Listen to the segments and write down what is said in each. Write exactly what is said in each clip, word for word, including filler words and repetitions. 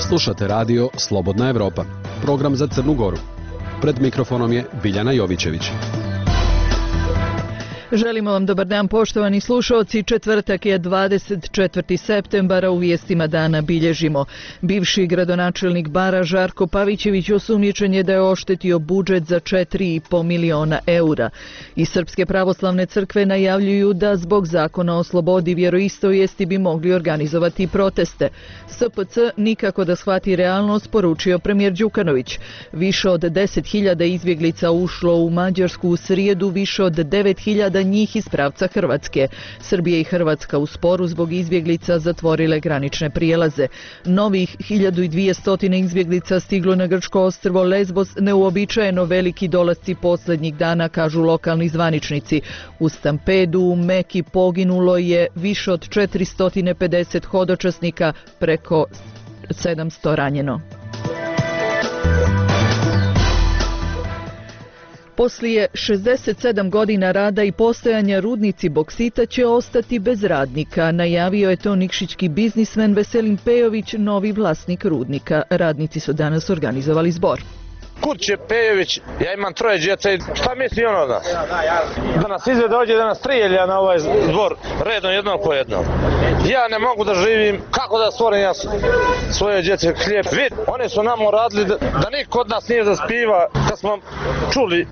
Slušate radio Slobodna Evropa, program za Crnu Goru. Pred mikrofonom je Biljana Jovićević. Želimo vam dobar dan, poštovani slušalci. Četvrtak je dvadeset četvrti septembara, u vijestima dana bilježimo. Bivši gradonačelnik Bara Žarko Pavićević osumnjičen je da je oštetio budžet za četiri i po miliona eura. Iz Srpske pravoslavne crkve najavljuju da zbog zakona o slobodi vjeroispovijesti bi mogli organizovati proteste. S P C nikako da shvati realnost, poručio premijer Đukanović. Više od deset hiljada izbjeglica ušlo u Mađarsku u srijedu, više od devet hiljada njih iz pravca Hrvatske. Srbija i Hrvatska u sporu zbog izbjeglica zatvorile granične prijelaze. Novih hiljadu dvjesto izbjeglica stiglo na grčko ostrvo Lesbos, neuobičajeno veliki dolasci posljednjih dana, kažu lokalni zvaničnici. U stampedu u Meki poginulo je više od četiristo pedeset hodočasnika, preko sedamsto ranjeno. Poslije šezdeset sedam godina rada i postojanja rudnici boksita će ostati bez radnika. Najavio je to nikšićki biznismen Veselin Pejović, novi vlasnik rudnika. Radnici su danas organizovali zbor. Kud će Pejović, ja imam troje djece, šta misli on od nas? Da nas izvede ovdje, da nas strijelja na ovaj zbor, redom jedno po jedno. Ja ne mogu da živim, kako da stvorim ja svoje djece hlijeb. Vid, oni su nam radili da, da niko od nas nije da spiva, kad smo čuli.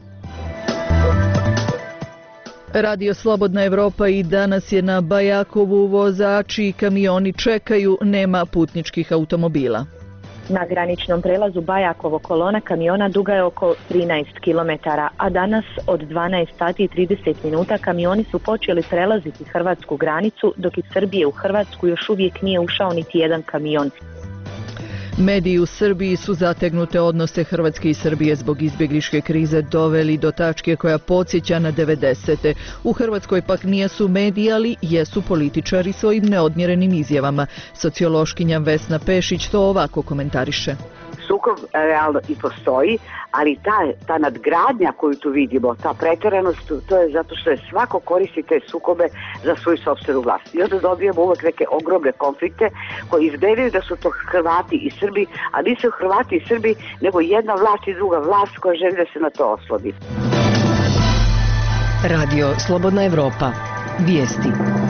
Radio Slobodna Evropa i danas je na Bajakovu, vozači i kamioni čekaju, nema putničkih automobila. Na graničnom prelazu Bajakovo kolona kamiona duga je oko trinaest kilometara, a danas od dvanaest sati i trideset minuta kamioni su počeli prelaziti hrvatsku granicu, dok iz Srbije u Hrvatsku još uvijek nije ušao niti jedan kamion. Mediji u Srbiji su zategnute odnose Hrvatske i Srbije zbog izbjegličke krize doveli do tačke koja podsjeća na devedesete. U Hrvatskoj pak nijesu mediji, ali jesu političari svojim neodmjerenim izjavama. Sociološkinja Vesna Pešić to ovako komentariše. Sukob realno i postoji, ali ta, ta nadgradnja koju tu vidimo, ta pretjeranost, to je zato što je svako koristi te sukobe za svoju sopstvenu vlast. I onda dobijemo uvek neke ogromne konflikte koji izgledaju da su to Hrvati i Srbi, a nisu Hrvati i Srbi, nego jedna vlast i druga vlast koja želi da se na to oslodi. Radio Slobodna Evropa. Vijesti.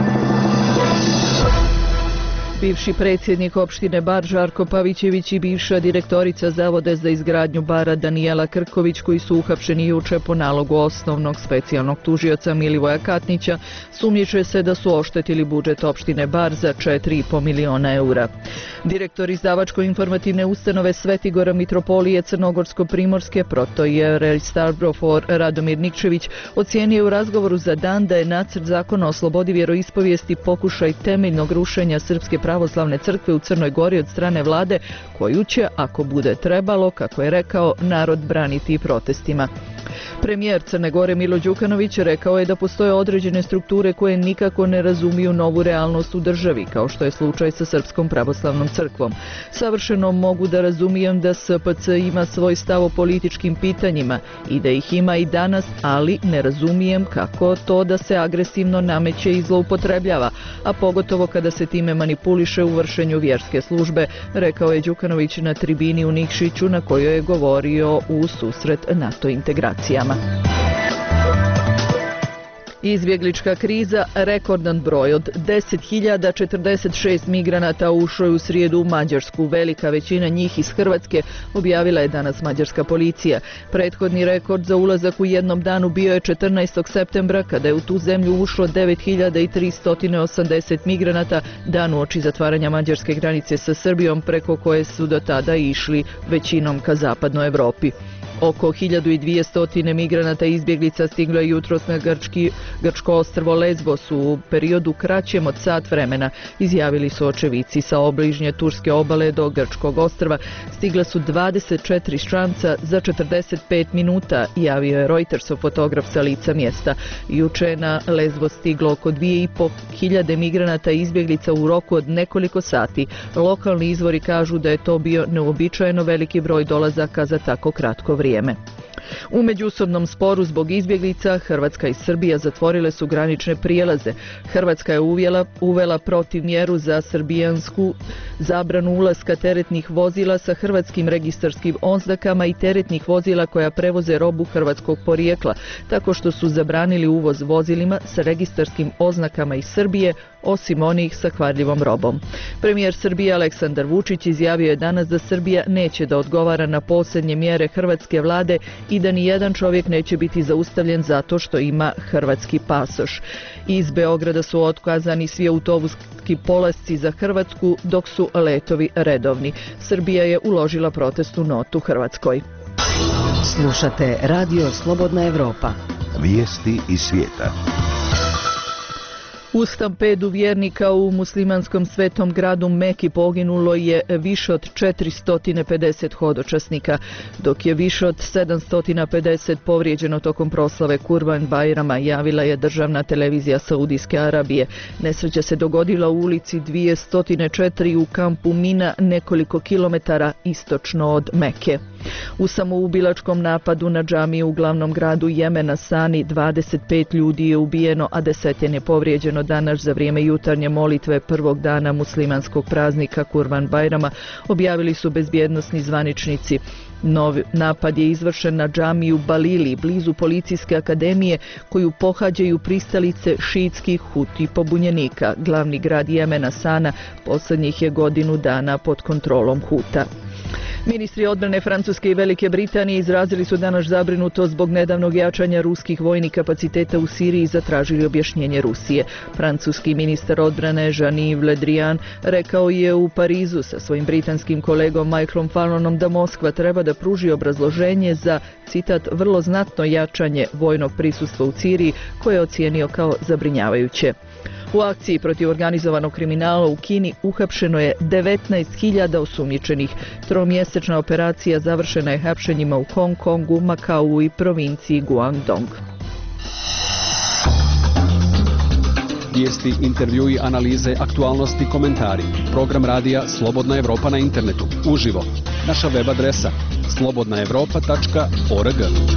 Bivši predsjednik opštine Bar Žarko Pavićević i bivša direktorica Zavoda za izgradnju Bara Danijela Krković, koji su uhapšeni juče po nalogu osnovnog specijalnog tužioca Milivoja Katnića, sumnjiče se da su oštetili budžet opštine Bar za četiri i po miliona eura. Direktor izdavačko-informativne ustanove Svetigora Mitropolije Crnogorsko-Primorske protojerej Stavrofor Radomir Nikčević ocijenio u razgovoru za Dan da je nacrt zakona o slobodi vjeroispovijesti pokušaj temeljnog rušenja Srpske pravoslavne crkve u Crnoj Gori od strane vlade, koju će, ako bude trebalo, kako je rekao, narod braniti protestima. Premijer Crne Gore Milo Đukanović rekao je da postoje određene strukture koje nikako ne razumiju novu realnost u državi, kao što je slučaj sa Srpskom pravoslavnom crkvom. Savršeno mogu da razumijem da S P C ima svoj stav o političkim pitanjima i da ih ima i danas, ali ne razumijem kako to da se agresivno nameće i zloupotrebljava, a pogotovo kada se time manipuliše u vršenju vjerske službe, rekao je Đukanović na tribini u Nikšiću, na kojoj je govorio u susret NATO integracijama. Izbjeglička kriza, rekordan broj od deset hiljada četrdeset šest migranata ušlo je u srijedu u Mađarsku. Velika većina njih iz Hrvatske, objavila je danas mađarska policija. Prethodni rekord za ulazak u jednom danu bio je četrnaestog septembra, kada je u tu zemlju ušlo devet hiljada tristo osamdeset migranata, dan uoči zatvaranja mađarske granice sa Srbijom, preko koje su do tada išli većinom ka zapadnoj Evropi. Oko hiljadu dvjesto migranata i izbjeglica stiglo je jutros na grčki, grčko ostrvo Lesbos u periodu kraćem od sat vremena, izjavili su očevici. Sa obližnje turske obale do grčkog ostrva stigla su dvadeset četiri stranca za četrdeset pet minuta, javio je Reutersov fotograf sa lica mjesta. Juče je na Lesbos stiglo oko dvije i po hiljade migranata i izbjeglica u roku od nekoliko sati. Lokalni izvori kažu da je to bio neuobičajeno veliki broj dolazaka za tako kratko vrijeme. U međusobnom sporu zbog izbjeglica Hrvatska i Srbija zatvorile su granične prijelaze. Hrvatska je uvjela, uvela protivmjeru za srbijansku zabranu ulaska teretnih vozila sa hrvatskim registarskim oznakama i teretnih vozila koja prevoze robu hrvatskog porijekla, tako što su zabranili uvoz vozilima sa registarskim oznakama iz Srbije, osim onih sa kvarljivom robom. Premijer Srbije Aleksandar Vučić izjavio je danas da Srbija neće da odgovara na posljednje mjere hrvatske vlade i da ni jedan čovjek neće biti zaustavljen zato što ima hrvatski pasoš. Iz Beograda su otkazani svi autobuski polasci za Hrvatsku dok su letovi redovni. Srbija je uložila protestnu notu Hrvatskoj. Slušate Radio Slobodna Evropa. Vijesti iz svijeta. U stampedu vjernika u muslimanskom svetom gradu Meki poginulo je više od četiristo pedeset hodočasnika, dok je više od sedamsto pedeset povrijeđeno tokom proslave Kurban Bajrama, javila je državna televizija Saudijske Arabije. Nesreća se dogodila u ulici dvjesto četiri u kampu Mina, nekoliko kilometara istočno od Meke. U samoubilačkom napadu na džamiju u glavnom gradu Jemena Sani dvadeset pet ljudi je ubijeno, a desetine je povrijeđeno danas za vrijeme jutarnje molitve prvog dana muslimanskog praznika Kurban Bajrama, objavili su bezbjednosni zvaničnici. Novi napad je izvršen na džamiju Balili, blizu policijske akademije, koju pohađaju pristalice šiitskih Huti pobunjenika. Glavni grad Jemena Sana posljednjih je godinu dana pod kontrolom Huta. Ministri odbrane Francuske i Velike Britanije izrazili su danas zabrinutost zbog nedavnog jačanja ruskih vojnih kapaciteta u Siriji i zatražili objašnjenje Rusije. Francuski ministar odbrane Jean-Yves Le Drian rekao je u Parizu sa svojim britanskim kolegom Michaelom Fallonom da Moskva treba da pruži obrazloženje za, citat, vrlo znatno jačanje vojnog prisustva u Siriji koje je ocijenio kao zabrinjavajuće. U akciji protiv organizovanog kriminala u Kini uhapšeno je devetnaest hiljada osumnjičenih. Tromjesečna operacija završena je hapšenjima u Hong Kongu, Makau i provinciji Guangdong. Vijesti, intervjui, analize, aktualnosti, komentari. Program radija Slobodna Evropa na internetu. Uživo. Naša web adresa slobodna evropa tačka org.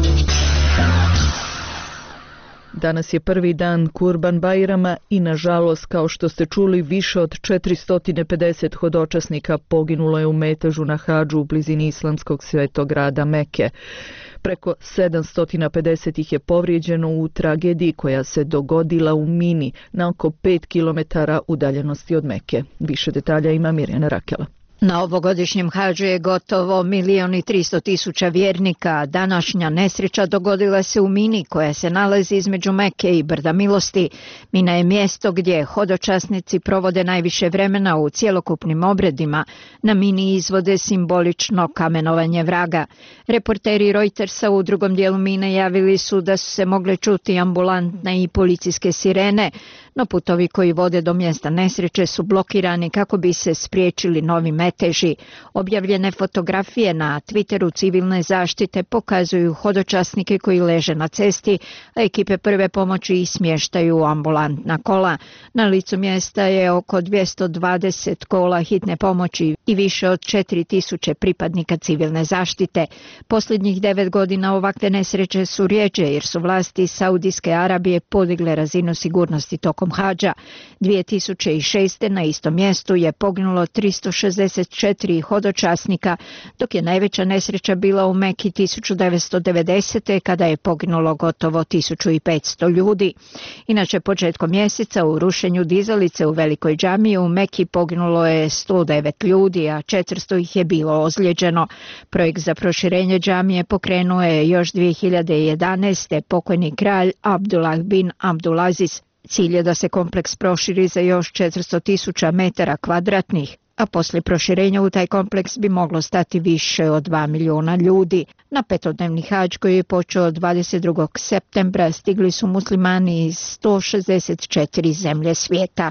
Danas je prvi dan Kurban Bajrama i, nažalost, kao što ste čuli, više od četiristo pedeset hodočasnika poginulo je u metežu na Hadžu u blizini islamskog svetog grada Meke. Preko sedamsto pedeset ih je povrijeđeno u tragediji koja se dogodila u Mini, na oko pet kilometara udaljenosti od Meke. Više detalja ima Mirjana Rakela. Na ovogodišnjem Hadžu je gotovo milion i tristo tisuća vjernika, a današnja nesreća dogodila se u Mini koja se nalazi između Meke i Brda Milosti. Mina je mjesto gdje hodočasnici provode najviše vremena u cjelokupnim obredima. Na Mini izvode simbolično kamenovanje vraga. Reporteri Reutersa u drugom dijelu Mine javili su da su se mogle čuti ambulantne i policijske sirene, no putovi koji vode do mjesta nesreće su blokirani kako bi se spriječili novi meteži. Objavljene fotografije na Twitteru civilne zaštite pokazuju hodočasnike koji leže na cesti, a ekipe prve pomoći ih smještaju u ambulantna kola. Na licu mjesta je oko dvjesto dvadeset kola hitne pomoći i više od četiri tisuće pripadnika civilne zaštite. Posljednjih devet godina ovakve nesreće su rijeđe jer su vlasti Saudijske Arabije podigle razinu sigurnosti tokom Hadža. dvije tisuće šeste. na istom mjestu je poginulo tristo šezdeset četiri hodočasnika, dok je najveća nesreća bila u Meki tisuću devetsto devedesete. kada je poginulo gotovo tisuću petsto ljudi. Inače, početkom mjeseca u rušenju dizalice u Velikoj džamiji u Meki poginulo je sto devet ljudi, a četiristo ih je bilo ozlijeđeno. Projekt za proširenje džamije pokrenuo je još dvije hiljade jedanaeste. pokojni kralj Abdullah bin Abdulaziz. Cilj je da se kompleks proširi za još četiristo tisuća metara kvadratnih, a poslije proširenja u taj kompleks bi moglo stati više od dva milijuna ljudi. Na petodnevni hadž koji je počeo dvadeset drugog septembra stigli su muslimani iz sto šezdeset četiri zemlje svijeta.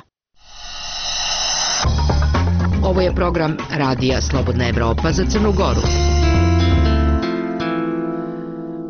Ovo je program Radija Slobodna Evropa za Crnu Goru.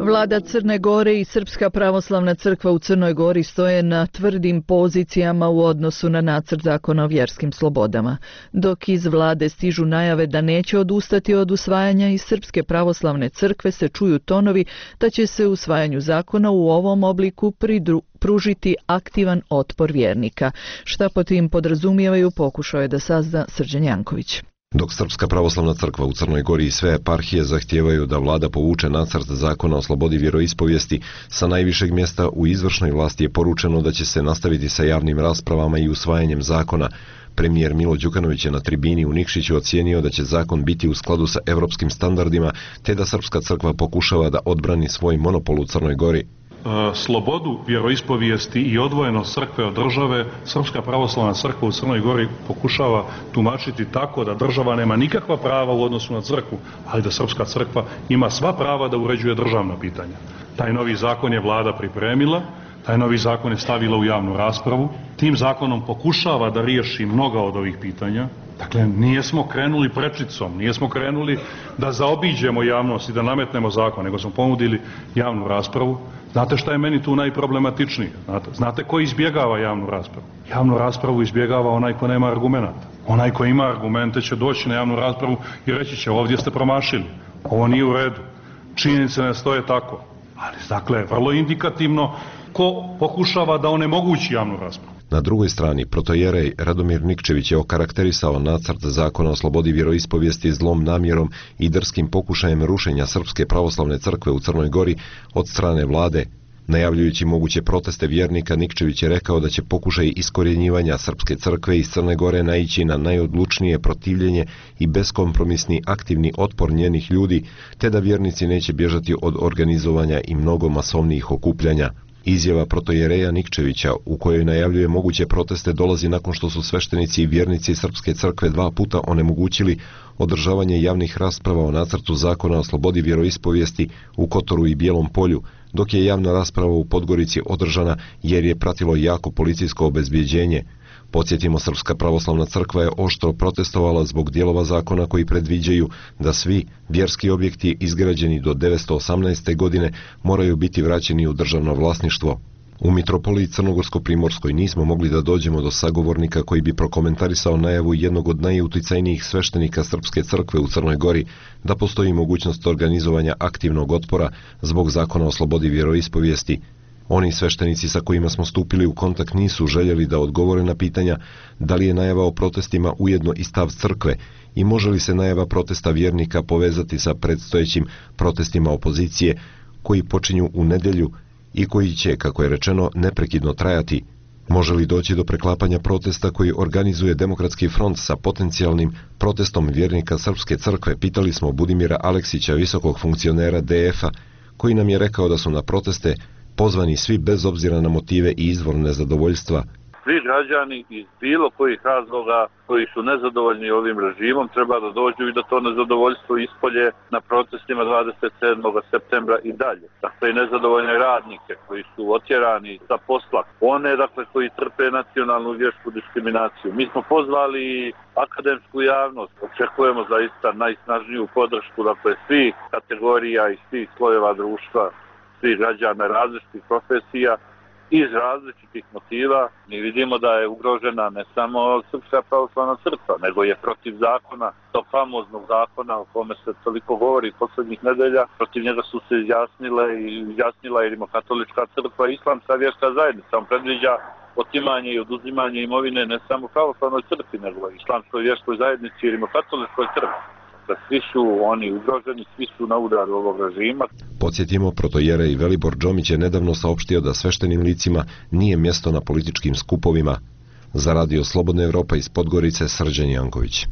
Vlada Crne Gore i Srpska pravoslavna crkva u Crnoj Gori stoje na tvrdim pozicijama u odnosu na nacrt zakona o vjerskim slobodama. Dok iz vlade stižu najave da neće odustati od usvajanja, iz Srpske pravoslavne crkve se čuju tonovi da će se usvajanju zakona u ovom obliku pridru pružiti aktivan otpor vjernika. Šta po tim podrazumijevaju, pokušao je da sazna Srđan Janković. Dok Srpska pravoslavna crkva u Crnoj Gori i sve eparhije zahtijevaju da vlada povuče nacrt zakona o slobodi vjeroispovijesti, sa najvišeg mjesta u izvršnoj vlasti je poručeno da će se nastaviti sa javnim raspravama i usvajanjem zakona. Premijer Milo Đukanović je na tribini u Nikšiću ocijenio da će zakon biti u skladu sa evropskim standardima, te da Srpska crkva pokušava da odbrani svoj monopol u Crnoj Gori. Slobodu vjeroispovijesti i odvojenost crkve od države Srpska pravoslavna crkva u Crnoj Gori pokušava tumačiti tako da država nema nikakva prava u odnosu na crkvu, ali da Srpska crkva ima sva prava da uređuje državna pitanja. Taj novi zakon je vlada pripremila, taj novi zakon je stavila u javnu raspravu. Tim zakonom pokušava da riješi mnoga od ovih pitanja. Dakle, nijesmo krenuli prečicom, nijesmo krenuli da zaobiđemo javnost i da nametnemo zakon, nego smo ponudili javnu raspravu. Znate šta je meni tu najproblematičnije? Znate, znate ko izbjegava javnu raspravu? Javnu raspravu izbjegava onaj ko nema argumenata. Onaj ko ima argumente će doći na javnu raspravu i reći će ovdje ste promašili, ovo nije u redu, činjenice ne stoje tako. Ali, dakle, vrlo indikativno ko pokušava da onemogući javnu raspravu. Na drugoj strani, protojerej Radomir Nikčević je okarakterisao nacrt zakona o slobodi vjeroispovijesti zlom namjerom i drskim pokušajem rušenja Srpske pravoslavne crkve u Crnoj Gori od strane vlade. Najavljujući moguće proteste vjernika, Nikčević je rekao da će pokušaj iskorjenjivanja Srpske crkve iz Crne Gore naići na najodlučnije protivljenje i beskompromisni aktivni otpor njenih ljudi, te da vjernici neće bježati od organizovanja i mnogo masovnijih okupljanja. Izjava protojereja Nikčevića, u kojoj najavljuje moguće proteste, dolazi nakon što su sveštenici i vjernici Srpske crkve dva puta onemogućili održavanje javnih rasprava o nacrtu zakona o slobodi vjeroispovijesti u Kotoru i Bijelom Polju, dok je javna rasprava u Podgorici održana jer je pratilo jako policijsko obezbjeđenje. Podsjetimo, Srpska pravoslavna crkva je oštro protestovala zbog dijelova zakona koji predviđaju da svi vjerski objekti izgrađeni do devetsto osamnaeste. godine moraju biti vraćeni u državno vlasništvo. U mitropoliji Crnogorsko-Primorskoj nismo mogli da dođemo do sagovornika koji bi prokomentarisao najavu jednog od najuticajnijih sveštenika Srpske crkve u Crnoj Gori da postoji mogućnost organizovanja aktivnog otpora zbog zakona o slobodi vjeroispovijesti. Oni sveštenici sa kojima smo stupili u kontakt nisu željeli da odgovore na pitanja da li je najava o protestima ujedno i stav crkve i može li se najava protesta vjernika povezati sa predstojećim protestima opozicije koji počinju u nedjelju i koji će, kako je rečeno, neprekidno trajati. Može li doći do preklapanja protesta koji organizuje Demokratski front sa potencijalnim protestom vjernika Srpske crkve, pitali smo Budimira Aleksića, visokog funkcionera D F-a, koji nam je rekao da su na proteste pozvani svi bez obzira na motive i izvor nezadovoljstva. Svi građani iz bilo kojih razloga koji su nezadovoljni ovim režimom treba da dođu i da to nezadovoljstvo ispolje na protestima dvadeset sedmog septembra i dalje. Dakle, i nezadovoljne radnike koji su otjerani sa posla, one dakle koji trpe nacionalnu vjersku diskriminaciju. Mi smo pozvali akademsku javnost, očekujemo zaista najsnažniju podršku dakle svih kategorija i svih slojeva društva, svih građana različitih profesija iz različitih motiva. Mi vidimo da je ugrožena ne samo Srpska pravoslavna crkva, nego je protiv zakona, tog famoznog zakona o kome se toliko govori posljednjih nedelja, protiv njega su se izjasnile i izjasnila i Rimokatolička crkva i Islamska vjerska zajednica. On predviđa otimanje i oduzimanje imovine ne samo pravoslavnoj crkvi, nego i Islamskoj vjerskoj zajednici i Rimokatoličkoj crkvi. Da svi su oni ugroženi, svi su na udaru ovog režima. Podsjetimo, protojerej Velibor Džomić je nedavno saopštio da sveštenim licima nije mjesto na političkim skupovima. Za Radio Slobodna Evropa iz Podgorice, Srđan Janković.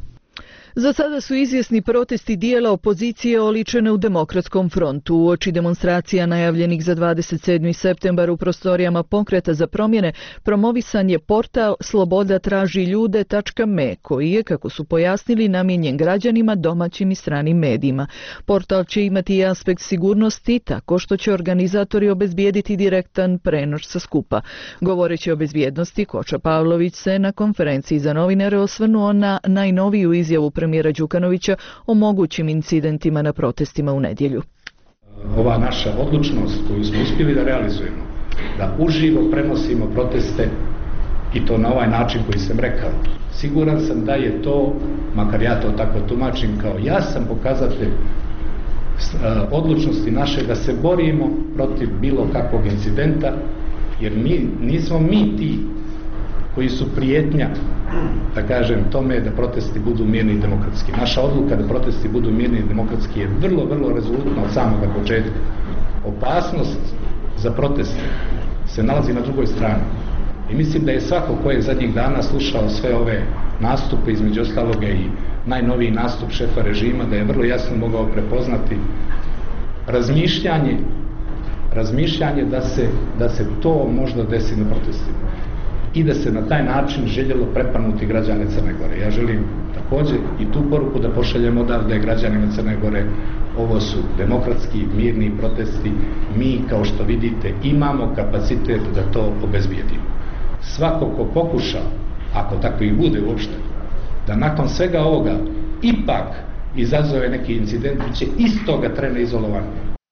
Za sada su izvjesni protesti dijela opozicije oličene u Demokratskom frontu. Uoči demonstracija najavljenih za dvadeset sedmi septembar u prostorijama Pokreta za promjene promovisan je portal sloboda traži ljude tačka me, koji je, kako su pojasnili, namijenjen građanima, domaćim i stranim medijima. Portal će imati i aspekt sigurnosti tako što će organizatori obezbijediti direktan prenos sa skupa. Govoreći o bezbjednosti, Koča Pavlović se na konferenciji za novinare osvrnuo na najnoviju izjavu premijera Đukanovića o mogućim incidentima na protestima u nedjelju. ova naša odlučnost koju smo uspjeli da realizujemo, da uživo prenosimo proteste i to na ovaj način koji sam rekao. Siguran sam da je to, makar ja to tako tumačim, kao jasan pokazatelj odlučnosti naše da se borimo protiv bilo kakvog incidenta, jer mi, nismo mi ti koji su prijetnja, da kažem, tome da protesti budu mirni i demokratski. Naša odluka da protesti budu mirni i demokratski je vrlo, vrlo rezolutna od samoga početka. Opasnost za proteste se nalazi na drugoj strani. I mislim da je svako ko je zadnjih dana slušao sve ove nastupe, između ostaloga i najnoviji nastup šefa režima, da je vrlo jasno mogao prepoznati razmišljanje, razmišljanje da se, da se to možda desi na protestima i da se na taj način željelo prepanuti građane Crne Gore. Ja želim također i tu poruku da pošaljem odavde građanima Crne Gore. Ovo su demokratski, mirni protesti. Mi, kao što vidite, imamo kapacitet da to obezbijedimo. Svako ko pokuša, ako tako i bude uopšte, da nakon svega ovoga ipak izazove neki incident, će istoga trena izolovan.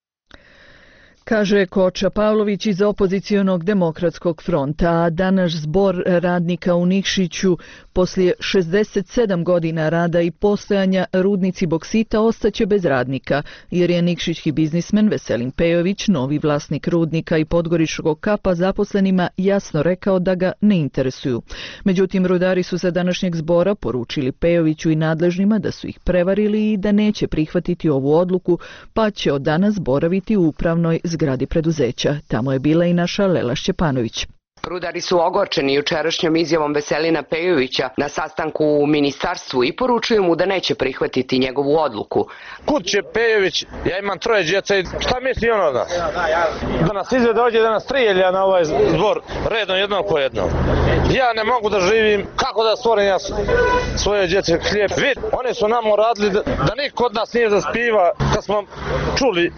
Kaže Koča Pavlović iz opozicionog demokratskog fronta, a danas zbor radnika u Nikšiću poslije šezdeset sedam godina rada i postojanja rudnici boksita ostaće bez radnika, jer je nikšićki biznismen Veselin Pejović, novi vlasnik rudnika i podgoričkog kapa, zaposlenima jasno rekao da ga ne interesuju. Međutim, rudari su sa današnjeg zbora poručili Pejoviću i nadležnima da su ih prevarili i da neće prihvatiti ovu odluku, pa će od danas boraviti u upravnoj zgradi preduzeća. Tamo je bila i naša Lela Šćepanović. Rudari su ogorčeni jučerašnjom izjavom Veselina Pejovića na sastanku u ministarstvu i poručuju mu da neće prihvatiti njegovu odluku. Kud će Pejović? Ja imam troje djece i šta misli on od nas? Da nas izvede ovdje, da nas trijelja na ovaj zbor redom jednog po jednom. Ja ne mogu da živim, kako da stvorim ja svoje djece hlijeb. Vid, oni su nam uradili da, da niko od nas nije zaspiva kad smo čuli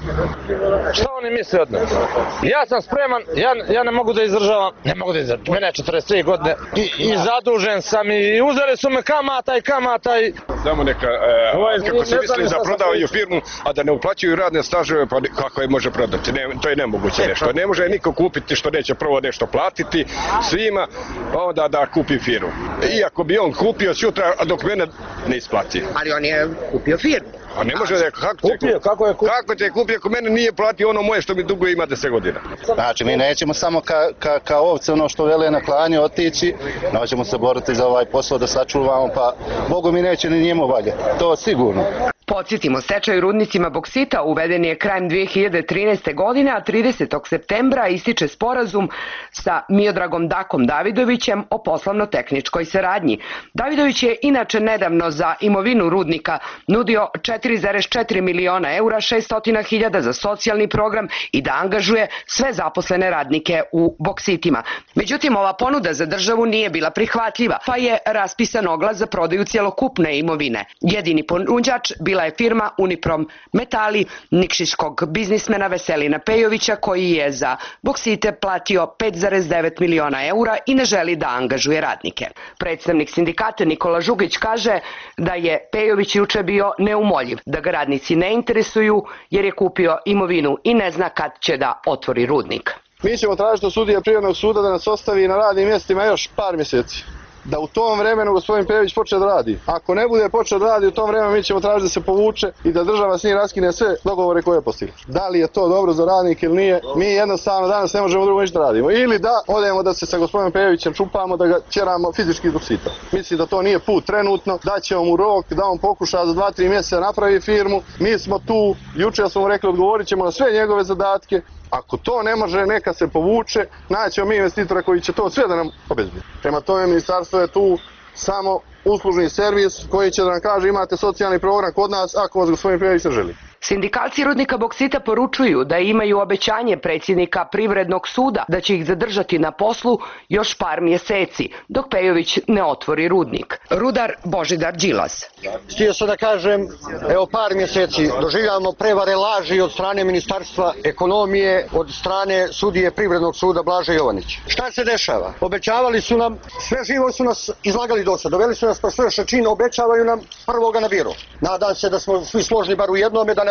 šta oni misle od nas. Ja sam spreman, ja, ja ne mogu da izdržavam. Ne mogu da izdržati, mene je četrdeset tri godine i, i zadužen sam i uzeli su me kamata i kamata i... Znamo neka, e, ovaj, kako se misli za prodavaju firmu, a da ne uplaćuju radne staževe, pa kako je može prodati, ne, to je nemoguće nešto. Ne može niko kupiti što neće prvo nešto platiti svima, onda da kupi firmu. Iako bi on kupio sutra, a dok mene ne isplati. Ali on je kupio firmu. A ne može da je, kako te kupio, kako je kupio? Kako te je kupio, ako mene nije platio ono moje što mi dugo ima deset godina. Znači, mi nećemo samo ka, ka, ka ovce, ono što vele na klanje, otići, no ćemo se boriti za ovaj posao da sačuvamo, pa Bogu mi neće ni njemu valje, to sigurno. Podsjetimo, stečaj u rudnicima boksita uveden je krajem dvije hiljade trinaeste. godine, a tridesetog septembra ističe sporazum sa Miodragom Dakom Davidovićem o poslovno-tehničkoj saradnji. Davidović je inače nedavno za imovinu rudnika nudio četiri zarez četiri miliona eura, šessto hiljada za socijalni program i da angažuje sve zaposlene radnike u boksitima. Međutim, ova ponuda za državu nije bila prihvatljiva, pa je raspisan oglas za prodaju cjelokupne imovine. Jedini ponuđač bila je firma Uniprom Metali nikšićkog biznismena Veselina Pejovića, koji je za boksite platio pet zarez devet miliona eura i ne želi da angažuje radnike. Predstavnik sindikata Nikola Žugić kaže da je Pejović juče bio neumoljiv, da ga radnici ne interesuju jer je kupio imovinu i ne zna kad će da otvori rudnik. Mi ćemo tražiti od sudije Privrednog suda da nas ostavi na radnim mjestima još par mjeseci. Da u tom vremenu gospodin Pejović počne da radi. Ako ne bude počeo da radi u tom vremenu, mi ćemo tražiti da se povuče i da država s njim raskine sve dogovore koje je postigla. Da li je to dobro za radnike ili nije, mi jednostavno danas ne možemo drugo ništa da radimo. Ili da odemo da se sa gospodinom Pejovićem čupamo, da ga tjeramo fizički iz boksita. Mislim da to nije put trenutno, da ćemo mu rok da on pokuša za dva tri mjeseca napravi firmu. Mi smo tu, jučer smo mu rekli odgovorit ćemo na sve njegove zadatke. Ako to ne može, neka se povuče, naćemo mi investitora koji će to sve da nam obezbedi. Prema tome, ministarstvo je tu samo uslužni servis koji će da nam kaže imate socijalni program kod nas ako vas gospodin Pejović ne želi. Sindikalci rudnika boksita poručuju da imaju obećanje predsjednika Privrednog suda da će ih zadržati na poslu još par mjeseci, dok Pejović ne otvori rudnik. Rudar Božidar Đilas. Htio sam da kažem, evo par mjeseci doživljavamo prevare, laži od strane Ministarstva ekonomije, od strane sudije Privrednog suda Blaža Jovanić. Šta se dešava? Obećavali su nam, sve živo su nas izlagali do sad, doveli su nas pa sve šačin, obećavaju nam prvoga na biro. Nadam se da smo svi složni bar u jednome, da ne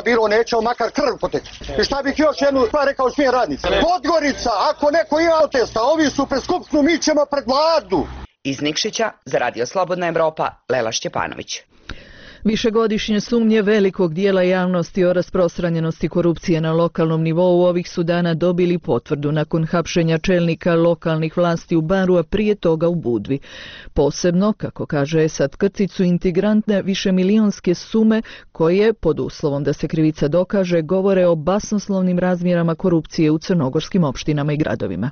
toga bilo, nećemo makar krv poteći. I šta bih još jednu stvar rekao svim radnicima? Podgorica, ako neko ima protesta, ovi su pred skupštinu, mi ćemo pred vladu. Iz Nikšića za Radio Slobodna Evropa, Lela Šćepanović. Višegodišnje sumnje velikog dijela javnosti o rasprostranjenosti korupcije na lokalnom nivou ovih su dana dobili potvrdu nakon hapšenja čelnika lokalnih vlasti u Baru, a prije toga u Budvi. Posebno, kako kaže Esad Krcić, su integrantne višemilionske sume koje, pod uslovom da se krivica dokaže, govore o basnoslovnim razmjerama korupcije u crnogorskim opštinama i gradovima.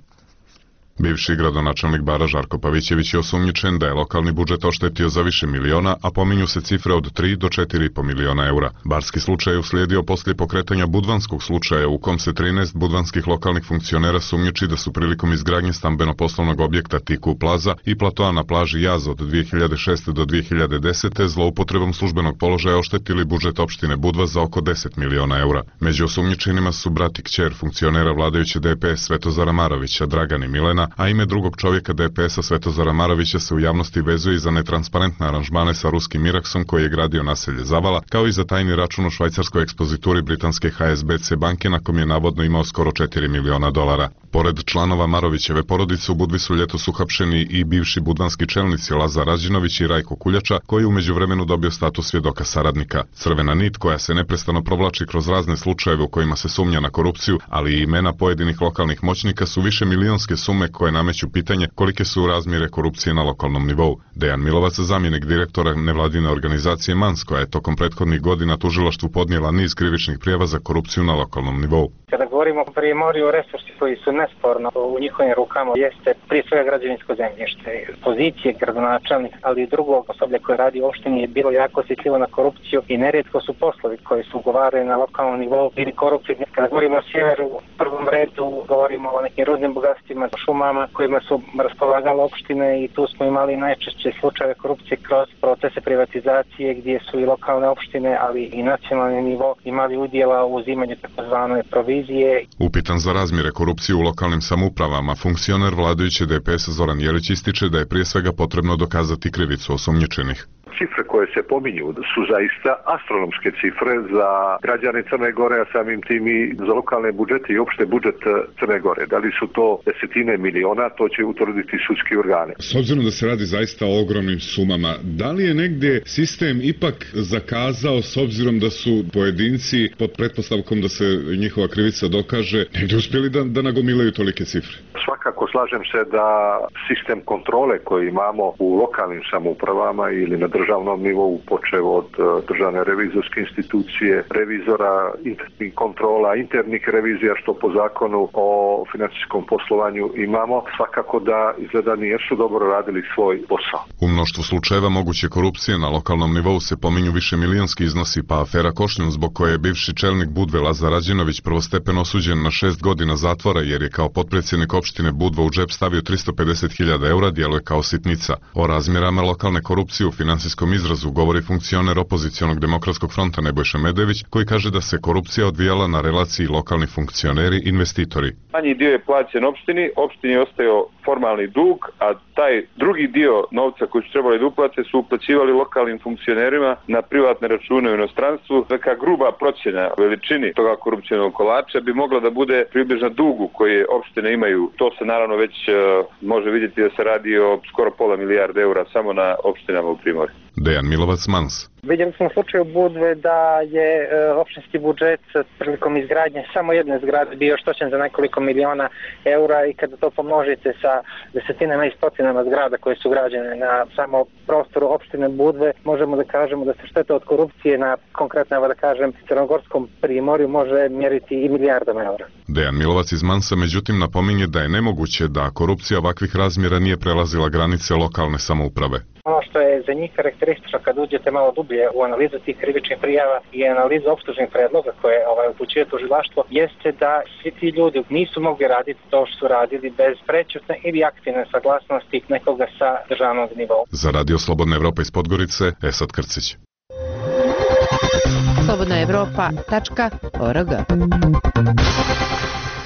Bivši gradonačelnik Bara Žarko Pavićević je osumnjičen da je lokalni budžet oštetio za više miliona, a pominju se cifre od tri do četiri i po miliona eura. Barski slučaj je uslijedio poslije pokretanja budvanskog slučaja u kom se trinaest budvanskih lokalnih funkcionera sumnjiči da su prilikom izgradnje stambeno-poslovnog objekta Tiku Plaza i platoa na plaži Jaz od dvije hiljade šeste do dvije hiljade desete zloupotrebom službenog položaja oštetili budžet opštine Budva za oko deset miliona eura. Među osumnjičenima su brat i kćer funkcionera vladajuće D P S Svetozara Marovića, Dragan i Milena, a ime drugog čovjeka D P S-a Svetozara Marovića se u javnosti vezuje i za netransparentne aranžmane sa ruskim Iraksom koji je gradio naselje Zavala, kao i za tajni račun u švajcarskoj ekspozituri britanske H S B C banke na kom je navodno imao skoro četiri miliona dolara. Pored članova Marovićeve porodice u Budvi su ljetos uhapšeni i bivši budvanski čelnici Lazar Rađinović i Rajko Kuljača, koji u međuvremenu dobio status svjedoka saradnika. Crvena nit koja se neprestano provlači kroz razne slučajeve u kojima se sumnja na korupciju, ali i imena pojedinih lokalnih moćnika su više milionske sume koje nameću pitanje kolike su razmjere korupcije na lokalnom nivou. Dejan Milovac, zamjenik direktora nevladine organizacije Mans, koja je tokom prethodnih godina tužilaštvu podnijela niz krivičnih prijava za korupciju na lokalnom nivou. Kada govorimo o Primorju, resursi koji su nesporno u njihovim rukama jeste prije svega građevinsko zemljište. Pozicije gradonačelnika, ali i drugog osoblja koje radi u opštini je bilo jako osjetljivo na korupciju i nerijetko su poslovi koji su ugovarani na lokalnom nivou bili koruptivni. Kada govorimo o sjeveru, u prvom redu govorimo o nekim rudnim bogatstvima, šumama kojima su raspolagale opštine i tu smo imali najčešće slučajeve korupcije kroz procese privatizacije gdje su i lokalne opštine, ali i nacionalni nivo imali udjela u uzimanju takozvane provizije. Upitan za razmjere korupcije u lokalnim samoupravama, funkcioner vladajuće D P S Zoran Jelić ističe da je prije svega potrebno dokazati krivicu osumnjičenih. Cifre koje se pominju su zaista astronomske cifre za građane Crne Gore, a samim tim i za lokalne budžete i opšte budžet Crne Gore. Da li su to desetine miliona, to će utvrditi sudski organi. S obzirom da se radi zaista o ogromnim sumama, da li je negdje sistem ipak zakazao s obzirom da su pojedinci pod pretpostavkom da se njihova krivica dokaže, negdje uspjeli da, da nagomilaju tolike cifre? Svakako slažem se da sistem kontrole koji imamo u lokalnim samoupravama ili na državnom nivou, počev od državne revizorske institucije, revizora, internih kontrola, internih revizija, što po zakonu o financijskom poslovanju imamo, svakako da izgleda nijesu dobro radili svoj posao. U mnoštvu slučajeva moguće korupcije na lokalnom nivou se pominju više milijonski iznosi, pa afera Košnjun, zbog koje je bivši čelnik Budve Lazar Rađinović prvostepeno osuđen na šest godina zatvora jer je kao potpredsjednik opštine Budva u džep stavio tristo pedeset hiljada eura, djeluje kao sitnica. O razmjerama lokalne korupcije u finansijskom izrazu govori funkcioner opozicionog demokratskog fronta Nebojša Medević, koji kaže da se korupcija odvijala na relaciji lokalni funkcioneri investitori. Manji dio je plaćen opštini, opštini je ostao formalni dug, a taj drugi dio novca koji su trebali da uplate su uplaćivali lokalnim funkcionerima na privatne račune u inostranstvu. Neka gruba procjena veličini toga korupcionog kolača bi mogla da bude približna dugu koje opštine imaju. To se naravno već uh, može vidjeti da se radi o skoro pola milijarde eura samo na opštinama u Primorju. Dejan Milovac, Mans. Vidjeli smo u slučaju Budve da je e, opštinski budžet prilikom izgradnje samo jedne zgrade bio oštećen za nekoliko miliona eura i kada to pomnožite sa desetinama i stotinama zgrada koje su građene na samo prostoru opštine Budve, možemo da kažemo da se šteta od korupcije na konkretno, evo da kažem, crnogorskom Primorju može mjeriti i milijardama eura. Dejan Milovac iz Mansa međutim napominje da je nemoguće da korupcija ovakvih razmjera nije prelazila granice lokalne samouprave. Ono što je za njih karakteristično kad uđete malo dublje u analizu tih krivičnih prijava i analizu optužnih predloga koje ovaj, upućuje tužilaštvo, jeste da svi ti ljudi nisu mogli raditi to što su radili bez prećutne ili aktivne saglasnosti nekoga sa državnog nivoa. Za Radio Slobodna Evropa iz Podgorice, Esad Krcić. slobodna evropa tačka org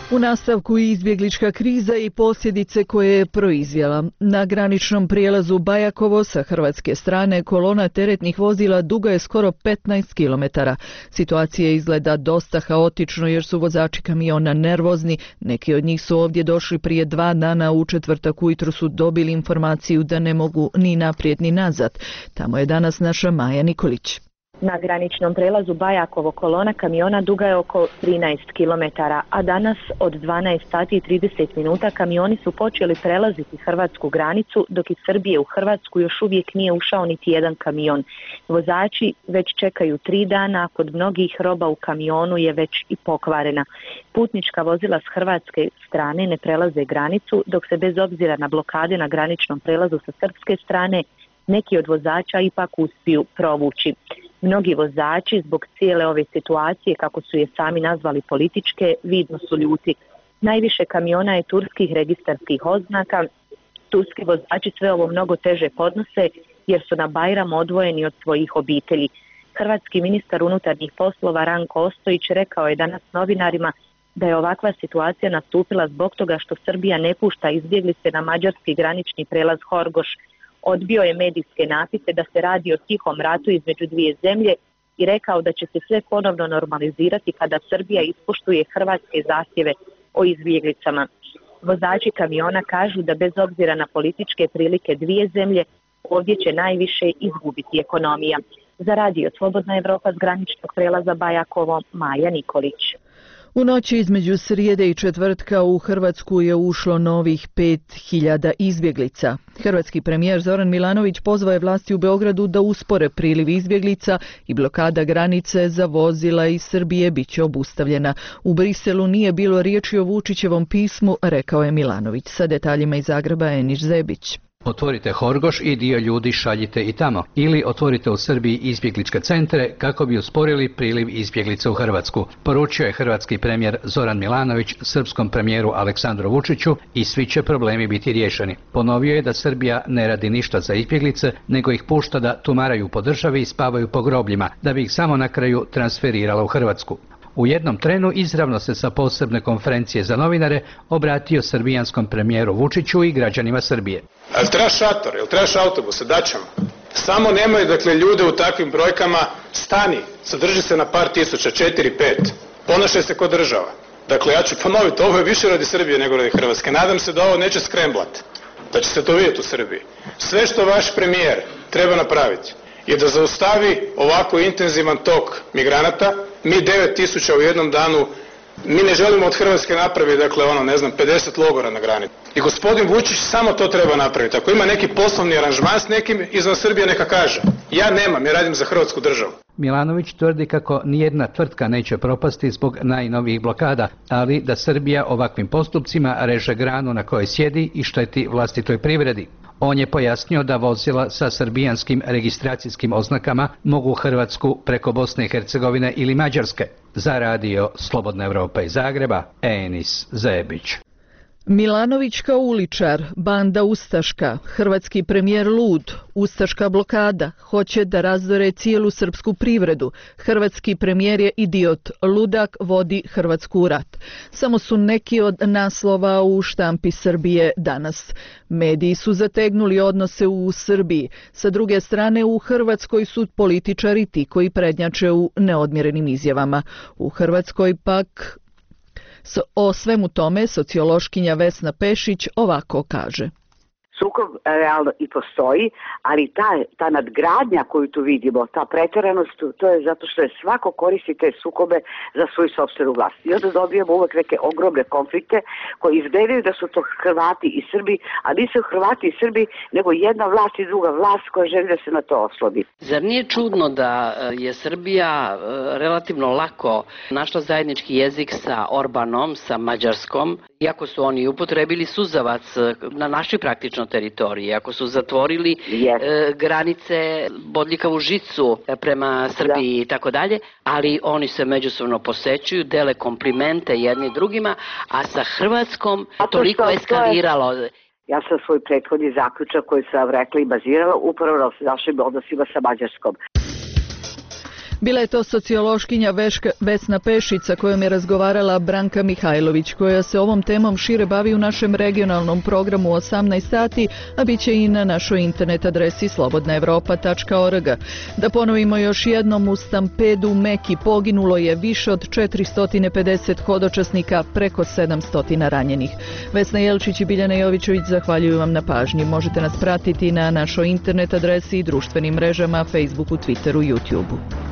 U nastavku izbjeglička kriza i posljedice koje je proizvela. Na graničnom prijelazu Bajakovo sa hrvatske strane kolona teretnih vozila duga je skoro petnaest kilometara. Situacija izgleda dosta haotično jer su vozači kamiona nervozni. Neki od njih su ovdje došli prije dva dana, u četvrtak ujutro su dobili informaciju da ne mogu ni naprijed ni nazad. Tamo je danas naša Maja Nikolić. Na graničnom prelazu Bajakovo kolona kamiona duga je oko trinaest kilometara, a danas od dvanaest sati i trideset minuta kamioni su počeli prelaziti hrvatsku granicu, dok iz Srbije u Hrvatsku još uvijek nije ušao niti jedan kamion. Vozači već čekaju tri dana, a kod mnogih roba u kamionu je već i pokvarena. Putnička vozila s hrvatske strane ne prelaze granicu, dok se bez obzira na blokade na graničnom prelazu sa srpske strane neki od vozača ipak uspiju provući. Mnogi vozači zbog cijele ove situacije, kako su je sami nazvali političke, vidno su ljuti. Najviše kamiona je turskih registarskih oznaka. Turski vozači sve ovo mnogo teže podnose jer su na Bajram odvojeni od svojih obitelji. Hrvatski ministar unutarnjih poslova Ranko Ostojić rekao je danas novinarima da je ovakva situacija nastupila zbog toga što Srbija ne pušta izbjeglice na mađarski granični prelaz Horgoš. Odbio je medijske napise da se radi o tihom ratu između dvije zemlje i rekao da će se sve ponovno normalizirati kada Srbija ispoštuje hrvatske zahtjeve o izbjeglicama. Vozači kamiona kažu da bez obzira na političke prilike dvije zemlje, ovdje će najviše izgubiti ekonomija. Za radio Slobodna Evropa s graničnog prelaza Bajakovo, Maja Nikolić. U noći između srijede i četvrtka u Hrvatsku je ušlo novih pet hiljada izbjeglica. Hrvatski premijer Zoran Milanović pozvao je vlasti u Beogradu da uspore priliv izbjeglica i blokada granice za vozila iz Srbije bit će obustavljena. U Briselu nije bilo riječi o Vučićevom pismu, rekao je Milanović. Sa detaljima iz Zagreba Eniš Zebić. Otvorite Horgoš i dio ljudi šaljite i tamo. Ili otvorite u Srbiji izbjegličke centre kako bi usporili priliv izbjeglica u Hrvatsku. Poručio je hrvatski premijer Zoran Milanović srpskom premijeru Aleksandru Vučiću i svi će problemi biti riješeni. Ponovio je da Srbija ne radi ništa za izbjeglice, nego ih pušta da tumaraju po državi i spavaju po grobljima, da bi ih samo na kraju transferirala u Hrvatsku. U jednom trenu izravno se sa posebne konferencije za novinare obratio srbijanskom premijeru Vučiću i građanima Srbije. Jel treba šator, jel trebaš autobuse, daćemo. Samo nemoj, dakle, ljude u takvim brojkama, stani, zadrži se na par tisuća, četiri, pet, ponašaj se kod država. Dakle, ja ću ponoviti, ovo je više radi Srbije nego radi Hrvatske. Nadam se da ovo neće skremblat, da će se to vidjeti u Srbiji. Sve što vaš premijer treba napraviti je da zaustavi ovako intenzivan tok migranata. Mi devet tisuća u jednom danu, mi ne želimo od Hrvatske napraviti, dakle, ono, ne znam, pedeset logora na granici. I gospodin Vučić samo to treba napraviti. Ako ima neki poslovni aranžman s nekim izvan Srbije, neka kaže. Ja nemam, ja radim za Hrvatsku državu. Milanović tvrdi kako nijedna tvrtka neće propasti zbog najnovijih blokada, ali da Srbija ovakvim postupcima reže granu na kojoj sjedi i šteti vlastitoj privredi. On je pojasnio da vozila sa srbijanskim registracijskim oznakama mogu u Hrvatsku preko Bosne i Hercegovine ili Mađarske. Za radio Slobodna Evropa iz Zagreba, Enis Zebić. Milanović kao uličar, banda ustaška, hrvatski premijer lud, ustaška blokada, hoće da razdore cijelu srpsku privredu. Hrvatski premijer je idiot, ludak vodi Hrvatsku u rat. Samo su neki od naslova u štampi Srbije danas. Mediji su zategnuli odnose u Srbiji. Sa druge strane, u Hrvatskoj su političari ti koji prednjače u neodmjerenim izjavama. U Hrvatskoj pak o svemu tome sociološkinja Vesna Pešić ovako kaže. Sukob realno i postoji, ali ta, ta nadgradnja koju tu vidimo, ta pretjeranost, to je zato što je svako koristi te sukobe za svoju sopstvenu vlast. I onda dobijemo uvek neke ogromne konflikte koji izgledaju da su to Hrvati i Srbi, a nisu Hrvati i Srbi, nego jedna vlast i druga vlast koja želi da se na to oslodi. Zar nije čudno da je Srbija relativno lako našla zajednički jezik sa Orbanom, sa Mađarskom, iako su oni upotrebili suzavac na našoj praktično teritoriji, ako su zatvorili yes. e, granice, bodljikavu žicu prema Srbiji da. I tako dalje, ali oni se međusobno posećuju, dele komplimente jedni drugima, a sa Hrvatskom toliko što, eskaliralo. Je, ja sam svoj prethodni zaključak koji sam rekla i bazirala upravo na našim odnosima sa Mađarskom. Bila je to sociološkinja Veška, Vesna Pešica kojom je razgovarala Branka Mihajlović, koja se ovom temom šire bavi u našem regionalnom programu osamnaest sati, a bit će i na našoj internet adresi slobodna evropa tačka org. Da ponovimo još jednom, u stampedu Meki poginulo je više od četiristo pedeset hodočasnika, preko sedamsto ranjenih. Vesna Jelčić i Biljana Jovićević zahvaljuju vam na pažnji. Možete nas pratiti na našoj internet adresi i društvenim mrežama, Facebooku, Twitteru, YouTubeu.